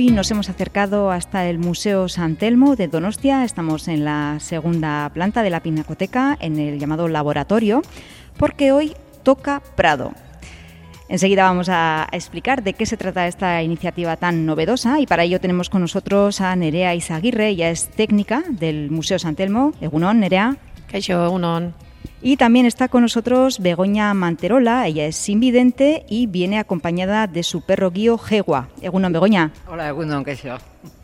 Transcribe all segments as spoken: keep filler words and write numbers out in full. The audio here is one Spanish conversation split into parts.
Hoy nos hemos acercado hasta el Museo San Telmo de Donostia. Estamos en la segunda planta de la Pinacoteca, en el llamado laboratorio, porque hoy toca Prado. Enseguida vamos a explicar de qué se trata esta iniciativa tan novedosa y para ello tenemos con nosotros a Nerea Izaguirre. Ella es técnica del Museo San Telmo. Egunon, Nerea. Kaixo, egunon. Y también está con nosotros Begoña Manterola. Ella es invidente y viene acompañada de su perro guío Jewa. Egunon, Begoña. Hola, egunon, kaixo.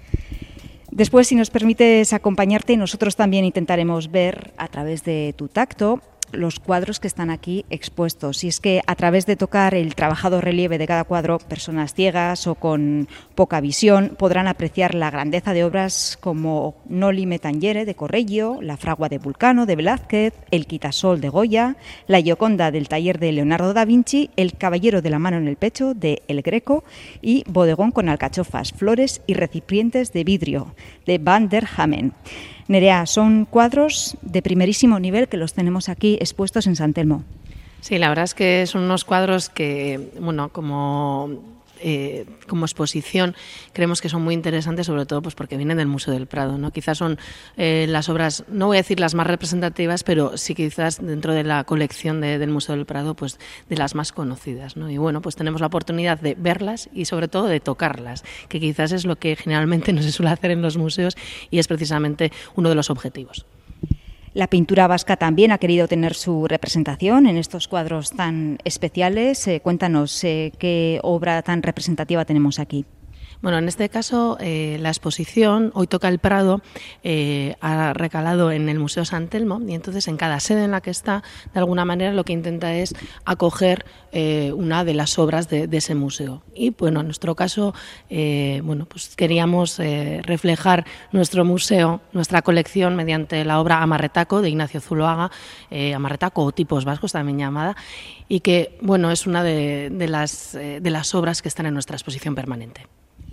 Después, si nos permites acompañarte, nosotros también intentaremos ver a través de tu tacto los cuadros que están aquí expuestos. Y es que a través de tocar el trabajado relieve de cada cuadro, personas ciegas o con poca visión podrán apreciar la grandeza de obras como Noli Me Tangere de Correggio, La Fragua de Vulcano de Velázquez, El Quitasol de Goya, La Gioconda del taller de Leonardo da Vinci, El Caballero de la mano en el pecho de El Greco y Bodegón con alcachofas, flores y recipientes de vidrio de Van der Hamen. Nerea, son cuadros de primerísimo nivel que los tenemos aquí expuestos en San Telmo. Sí, la verdad es que son unos cuadros que, bueno, como, eh, como exposición creemos que son muy interesantes, sobre todo pues porque vienen del Museo del Prado, ¿no? Quizás son eh, las obras, no voy a decir las más representativas, pero sí quizás dentro de la colección de, del Museo del Prado, pues de las más conocidas, ¿no? Y bueno, pues tenemos la oportunidad de verlas y sobre todo de tocarlas, que quizás es lo que generalmente no se suele hacer en los museos y es precisamente uno de los objetivos. La pintura vasca también ha querido tener su representación en estos cuadros tan especiales. Eh, cuéntanos eh, qué obra tan representativa tenemos aquí. Bueno, en este caso eh, la exposición Hoy toca el Prado eh, ha recalado en el Museo San Telmo y entonces en cada sede en la que está, de alguna manera lo que intenta es acoger eh, una de las obras de, de ese museo. Y bueno, en nuestro caso, eh, bueno, pues queríamos eh, reflejar nuestro museo, nuestra colección mediante la obra Amarretaco de Ignacio Zuloaga, eh, Amarretaco o Tipos Vascos también llamada, y que bueno, es una de, de, las, eh, de las obras que están en nuestra exposición permanente.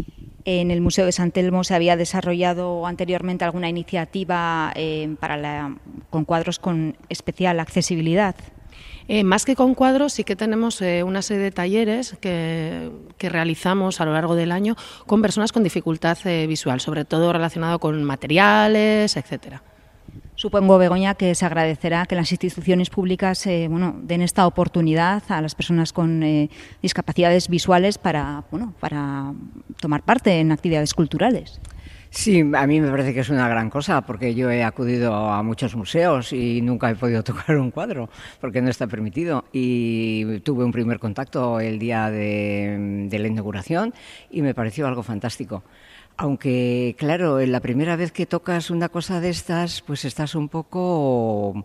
En el Museo de San Telmo se había desarrollado anteriormente alguna iniciativa eh, para la, con cuadros con especial accesibilidad. Eh, más que con cuadros, sí que tenemos eh, una serie de talleres que, que realizamos a lo largo del año con personas con dificultad eh, visual, sobre todo relacionado con materiales, etcétera. Supongo, Begoña, que se agradecerá que las instituciones públicas eh, bueno, den esta oportunidad a las personas con eh, discapacidades visuales para, bueno, para tomar parte en actividades culturales. Sí, a mí me parece que es una gran cosa porque yo he acudido a muchos museos y nunca he podido tocar un cuadro porque no está permitido y tuve un primer contacto el día de, de la inauguración y me pareció algo fantástico. Aunque, claro, la primera vez que tocas una cosa de estas, pues estás un poco...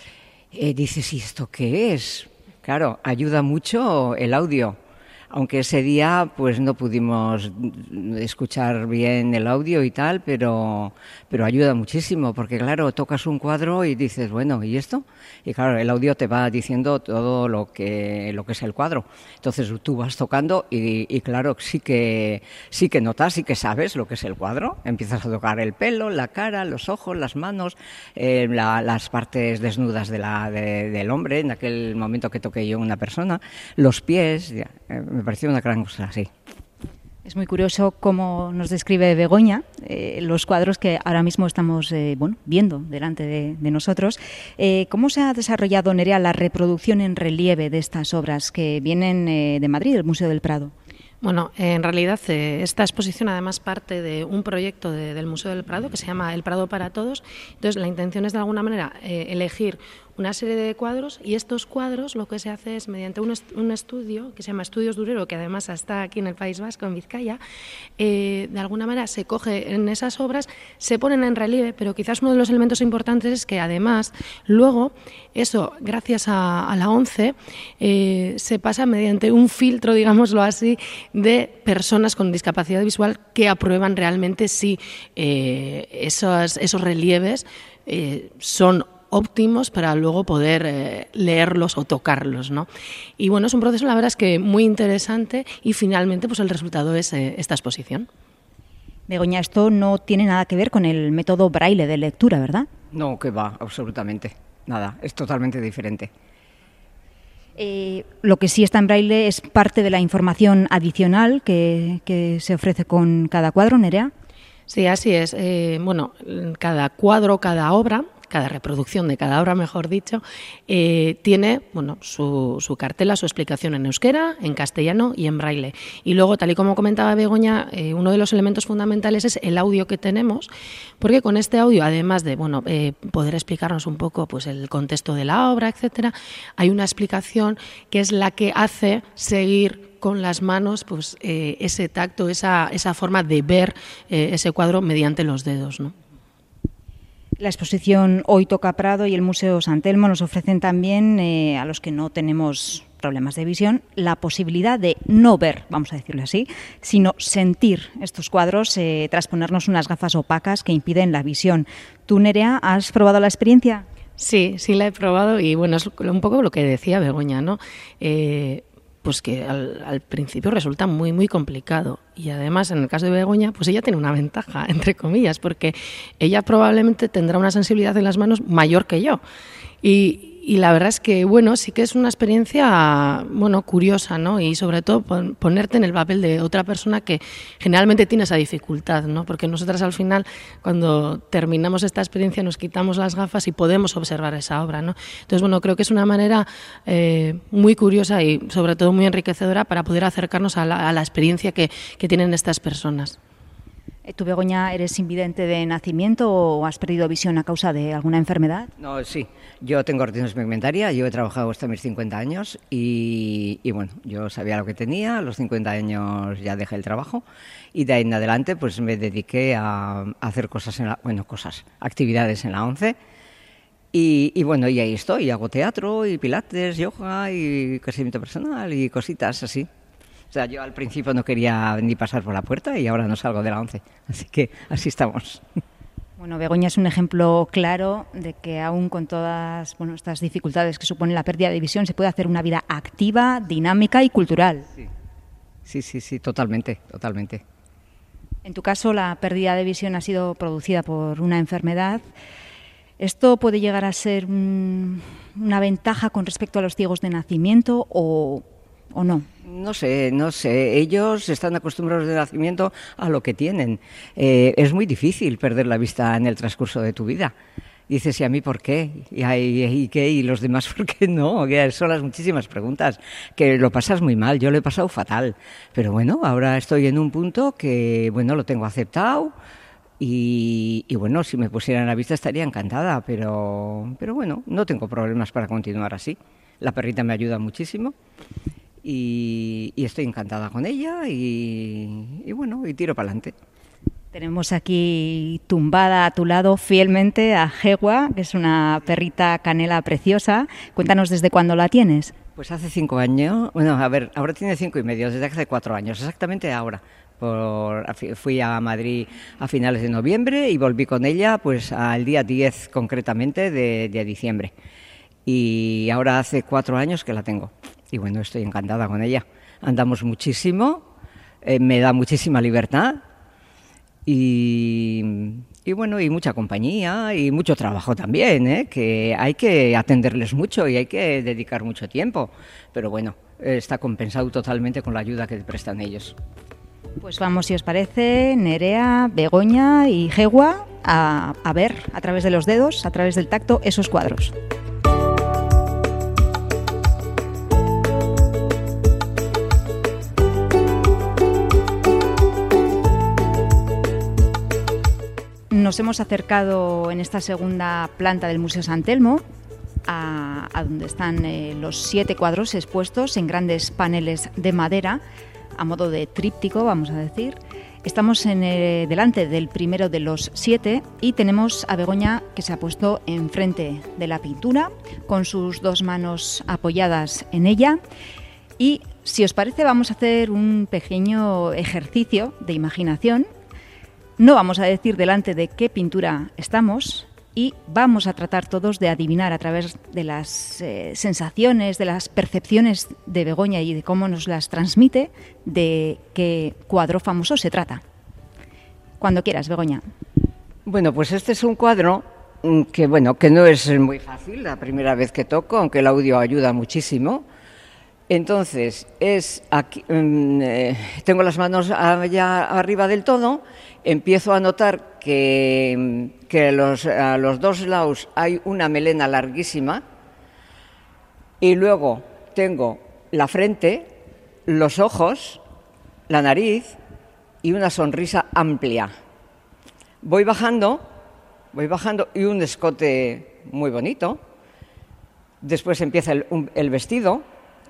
Eh, dices, ¿y esto qué es? Claro, ayuda mucho el audio. Aunque ese día pues no pudimos escuchar bien el audio y tal, pero, pero ayuda muchísimo, porque claro, tocas un cuadro y dices, bueno, ¿y esto? Y claro, el audio te va diciendo todo lo que, lo que es el cuadro. Entonces tú vas tocando y, y claro, sí que, sí que notas, sí que sabes lo que es el cuadro. Empiezas a tocar el pelo, la cara, los ojos, las manos, eh, la, las partes desnudas de la, de, del hombre, en aquel momento que toqué yo una persona, los pies, ya, eh, me pareció una gran cosa, sí. Es muy curioso cómo nos describe Begoña eh, los cuadros que ahora mismo estamos eh, bueno, viendo delante de, de nosotros. Eh, ¿Cómo se ha desarrollado, Nerea, la reproducción en relieve de estas obras que vienen eh, de Madrid, del Museo del Prado? Bueno, en realidad eh, esta exposición además parte de un proyecto de, del Museo del Prado que se llama El Prado para Todos. Entonces la intención es de alguna manera eh, elegir una serie de cuadros y estos cuadros lo que se hace es mediante un, est- un estudio que se llama Estudios Durero, que además está aquí en el País Vasco, en Vizcaya, eh, de alguna manera se coge en esas obras, se ponen en relieve, pero quizás uno de los elementos importantes es que además luego eso, gracias a, a la ONCE, eh, se pasa mediante un filtro, digámoslo así, de personas con discapacidad visual que aprueban realmente si eh, esos, esos relieves eh, son óptimos para luego poder eh, leerlos o tocarlos, ¿no? Y bueno, es un proceso, la verdad es que muy interesante y finalmente pues el resultado es eh, esta exposición. Begoña, esto no tiene nada que ver con el método braille de lectura, ¿verdad? No, que va, absolutamente, nada, es totalmente diferente. Eh, lo que sí está en braille es parte de la información adicional que, que se ofrece con cada cuadro, Nerea. Sí, así es. Eh, bueno, cada cuadro, cada obra, cada reproducción de cada obra, mejor dicho, eh, tiene bueno, su, su cartela, su explicación en euskera, en castellano y en braille. Y luego, tal y como comentaba Begoña, eh, uno de los elementos fundamentales es el audio que tenemos, porque con este audio, además de bueno, eh, poder explicarnos un poco pues, el contexto de la obra, etcétera, hay una explicación que es la que hace seguir con las manos pues, eh, ese tacto, esa, esa forma de ver eh, ese cuadro mediante los dedos, ¿no? La exposición Hoy Toca Prado y el Museo San Telmo nos ofrecen también, eh, a los que no tenemos problemas de visión, la posibilidad de no ver, vamos a decirlo así, sino sentir estos cuadros eh, tras ponernos unas gafas opacas que impiden la visión. ¿Tú, Nerea, has probado la experiencia? Sí, sí la he probado y bueno, es un poco lo que decía Begoña, ¿no? Eh, pues que al, al principio resulta muy, muy complicado. Y además, en el caso de Begoña, pues ella tiene una ventaja, entre comillas, porque ella probablemente tendrá una sensibilidad en las manos mayor que yo. Y, y la verdad es que, bueno, sí que es una experiencia, bueno, curiosa, ¿no? Y sobre todo pon, ponerte en el papel de otra persona que generalmente tiene esa dificultad, ¿no? Porque nosotras al final, cuando terminamos esta experiencia, nos quitamos las gafas y podemos observar esa obra, ¿no? Entonces, bueno, creo que es una manera eh, muy curiosa y sobre todo muy enriquecedora para poder acercarnos a la, a la experiencia que, que tienen estas personas. ¿Tú, Begoña, eres invidente de nacimiento o has perdido visión a causa de alguna enfermedad? No, sí. Yo tengo retinosis pigmentaria, yo he trabajado hasta mis cincuenta años y, y bueno, yo sabía lo que tenía, a los cincuenta años ya dejé el trabajo y de ahí en adelante pues me dediqué a, a hacer cosas, en la, bueno, cosas, actividades en la ONCE y, y bueno, y ahí estoy, hago teatro y pilates, yoga y crecimiento personal y cositas así. O sea, yo al principio no quería ni pasar por la puerta y ahora no salgo de la ONCE, así que así estamos. Bueno, Begoña es un ejemplo claro de que aún con todas bueno, estas dificultades que supone la pérdida de visión se puede hacer una vida activa, dinámica y cultural. Sí, sí, sí, sí, totalmente, totalmente. En tu caso, la pérdida de visión ha sido producida por una enfermedad. ¿Esto puede llegar a ser un, una ventaja con respecto a los ciegos de nacimiento o, o no? No sé, no sé. Ellos están acostumbrados de nacimiento a lo que tienen. Eh, es muy difícil perder la vista en el transcurso de tu vida. Dices, ¿y a mí por qué? ¿Y, y, y qué? ¿Y los demás por qué no? Son las muchísimas preguntas. Que lo pasas muy mal. Yo lo he pasado fatal. Pero bueno, ahora estoy en un punto que, bueno, lo tengo aceptado. Y, y bueno, si me pusieran la vista estaría encantada. Pero, pero bueno, no tengo problemas para continuar así. La perrita me ayuda muchísimo. Y, y estoy encantada con ella y, y bueno, y tiro para adelante. Tenemos aquí tumbada a tu lado fielmente a Jewa, que es una perrita canela preciosa. Cuéntanos desde cuándo la tienes. Pues hace cinco años, bueno, a ver, ahora tiene cinco y medio, desde hace cuatro años, exactamente ahora. Por, fui a Madrid a finales de noviembre y volví con ella pues al día diez concretamente de, de diciembre. Y ahora hace cuatro años que la tengo. Y bueno, estoy encantada con ella. Andamos muchísimo, eh, me da muchísima libertad y, y bueno, y mucha compañía y mucho trabajo también, ¿eh? Que hay que atenderles mucho y hay que dedicar mucho tiempo. Pero bueno, está compensado totalmente con la ayuda que prestan ellos. Pues vamos, si os parece, Nerea, Begoña y Jewa a, a ver a través de los dedos, a través del tacto, esos cuadros. Nos hemos acercado en esta segunda planta del Museo San Telmo a, a donde están eh, los siete cuadros expuestos en grandes paneles de madera, a modo de tríptico, vamos a decir. Estamos en, eh, delante del primero de los siete y tenemos a Begoña, que se ha puesto enfrente de la pintura, con sus dos manos apoyadas en ella. Y, si os parece, vamos a hacer un pequeño ejercicio de imaginación. No vamos a decir delante de qué pintura estamos y vamos a tratar todos de adivinar a través de las eh, sensaciones, de las percepciones de Begoña y de cómo nos las transmite, de qué cuadro famoso se trata. Cuando quieras, Begoña. Bueno, pues este es un cuadro que, bueno, que no es muy fácil, la primera vez que toco, aunque el audio ayuda muchísimo, Entonces, es aquí, eh, tengo las manos allá arriba del todo, empiezo a notar que, que los, a los dos lados hay una melena larguísima y luego tengo la frente, los ojos, la nariz y una sonrisa amplia. Voy bajando, voy bajando y un escote muy bonito. Después empieza el, un, el vestido.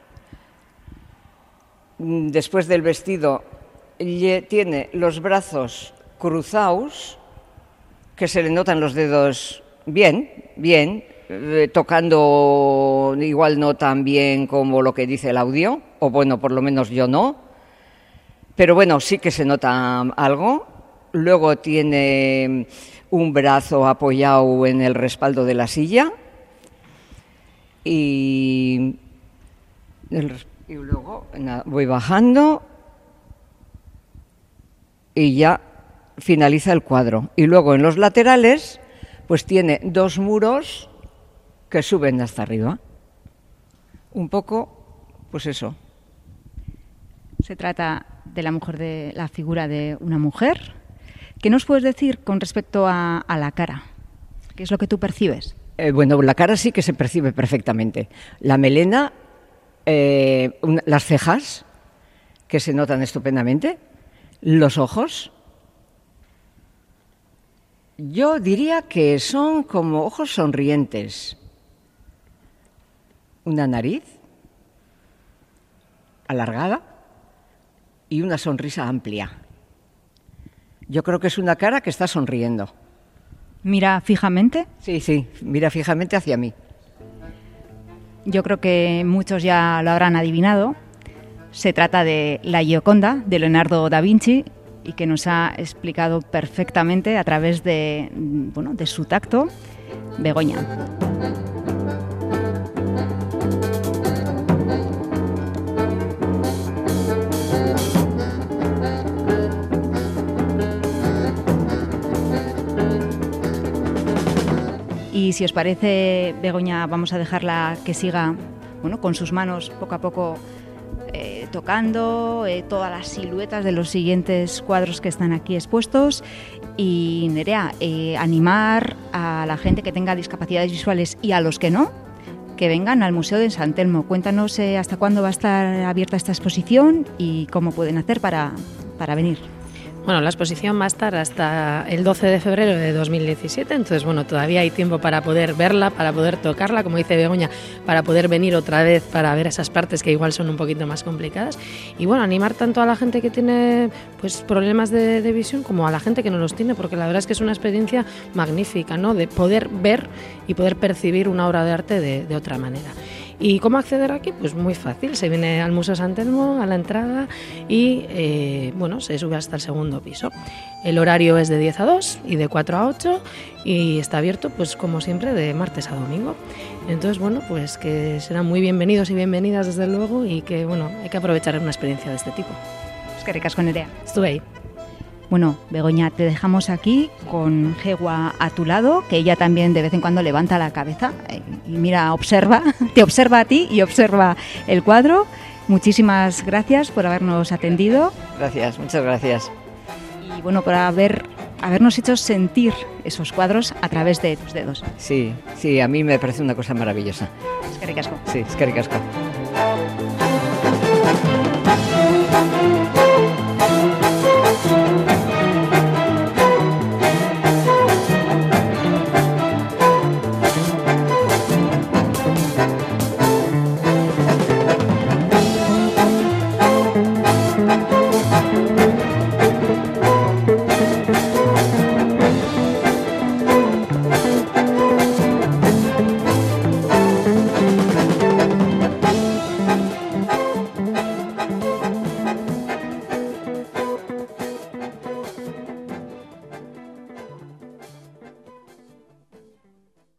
Después del vestido tiene los brazos cruzados, que se le notan los dedos bien, bien, eh, tocando igual no tan bien como lo que dice el audio, o bueno, por lo menos yo no, pero bueno, sí que se nota algo. Luego tiene un brazo apoyado en el respaldo de la silla y el Y luego nada, voy bajando y ya finaliza el cuadro. Y luego en los laterales, pues tiene dos muros que suben hasta arriba. Un poco, pues eso. Se trata de la mujer, de la figura de una mujer. ¿Qué nos puedes decir con respecto a, a la cara? ¿Qué es lo que tú percibes? Eh, bueno, la cara sí que se percibe perfectamente. La melena... Eh, una, las cejas, que se notan estupendamente, los ojos. Yo diría que son como ojos sonrientes. Una nariz alargada y una sonrisa amplia. Yo creo que es una cara que está sonriendo. ¿Mira fijamente? Sí, sí, mira fijamente hacia mí. Yo creo que muchos ya lo habrán adivinado. Se trata de la Gioconda de Leonardo da Vinci y que nos ha explicado perfectamente a través de, bueno, de su tacto, Begoña. Y si os parece, Begoña, vamos a dejarla que siga, bueno, con sus manos poco a poco eh, tocando eh, todas las siluetas de los siguientes cuadros que están aquí expuestos. Y Nerea, eh, animar a la gente que tenga discapacidades visuales y a los que no, que vengan al Museo de San Telmo. Cuéntanos eh, hasta cuándo va a estar abierta esta exposición y cómo pueden hacer para, para venir. Bueno, la exposición va a estar hasta el doce de febrero de dos mil diecisiete, entonces bueno, todavía hay tiempo para poder verla, para poder tocarla, como dice Begoña, para poder venir otra vez para ver esas partes que igual son un poquito más complicadas. Y bueno, animar tanto a la gente que tiene pues problemas de, de visión como a la gente que no los tiene, porque la verdad es que es una experiencia magnífica, ¿no? De poder ver y poder percibir una obra de arte de, de otra manera. ¿Y cómo acceder aquí? Pues muy fácil, se viene al Museo San Telmo, a la entrada y eh, bueno, se sube hasta el segundo piso. El horario es de diez a dos y de cuatro a ocho y está abierto pues como siempre de martes a domingo. Entonces bueno, pues que serán muy bienvenidos y bienvenidas desde luego y que bueno, hay que aprovechar una experiencia de este tipo. Es que ricas con Nerea. Estuve ahí. Bueno, Begoña, te dejamos aquí con Jewa a tu lado, que ella también de vez en cuando levanta la cabeza y mira, observa, te observa a ti y observa el cuadro. Muchísimas gracias por habernos atendido. Gracias, muchas gracias. Y bueno, por haber, habernos hecho sentir esos cuadros a través de tus dedos. Sí, sí, a mí me parece una cosa maravillosa. Es que ricasco. Sí, es que ricasco.